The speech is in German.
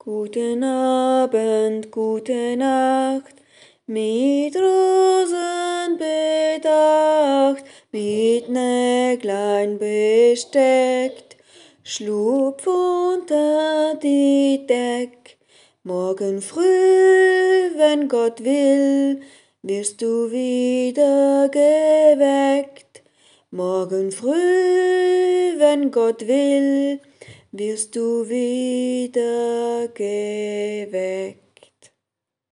Guten Abend, gute Nacht, mit Rosen bedacht, mit Näglein besteckt, schlupf unter die Deck. Morgen früh, wenn Gott will, wirst du wieder geweckt. Morgen früh, wenn Gott will, wirst du wieder geweckt.